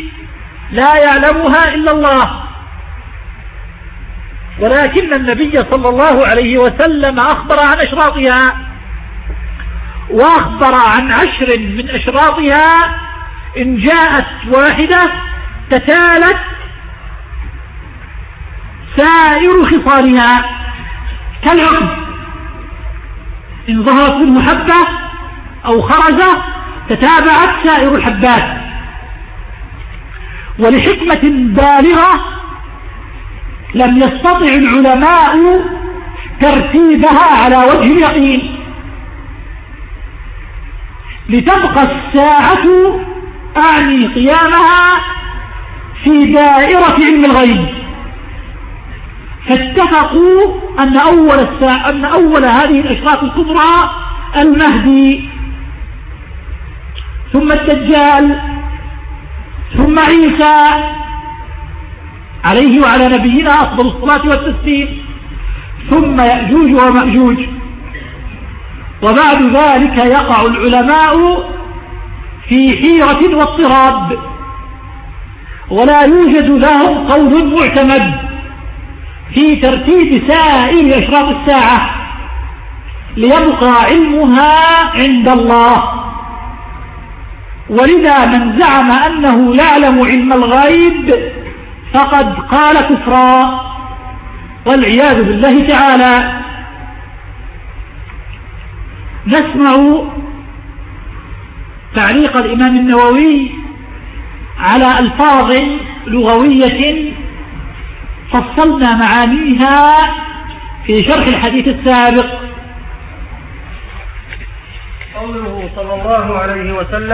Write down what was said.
لا يعلمها إلا الله، ولكن النبي صلى الله عليه وسلم أخبر عن أشراطها، وأخبر عن 10 من أشراطها إن جاءت واحدة تتالت سائر خصالها كالعقد، إن ظهرت منه حبة أو خرج تتابعت سائر الحبات. ولحكمة بالغة لم يستطع العلماء ترتيبها على وجه اليقين، لتبقى الساعة أعني قيامها في دائرة علم الغيب، فاتفقوا أن أول هذه الأشراط الكبرى المهدي، ثم الدجال، ثم عيسى عليه وعلى نبينا أفضل الصلاة والتسليم، ثم يأجوج ومأجوج. وبعد ذلك يقع العلماء في حيرة واضطراب، ولا يوجد لهم قول معتمد في ترتيب سائر أشراط الساعة، ليبقى علمها عند الله. ولذا من زعم أنه يعلم علم الغيب فقد قال كفرا والعياذ بالله تعالى. نسمع تعليق الإمام النووي على ألفاظ لغوية فصلنا معانيها في شرح الحديث السابق. قوله صلى الله عليه وسلم: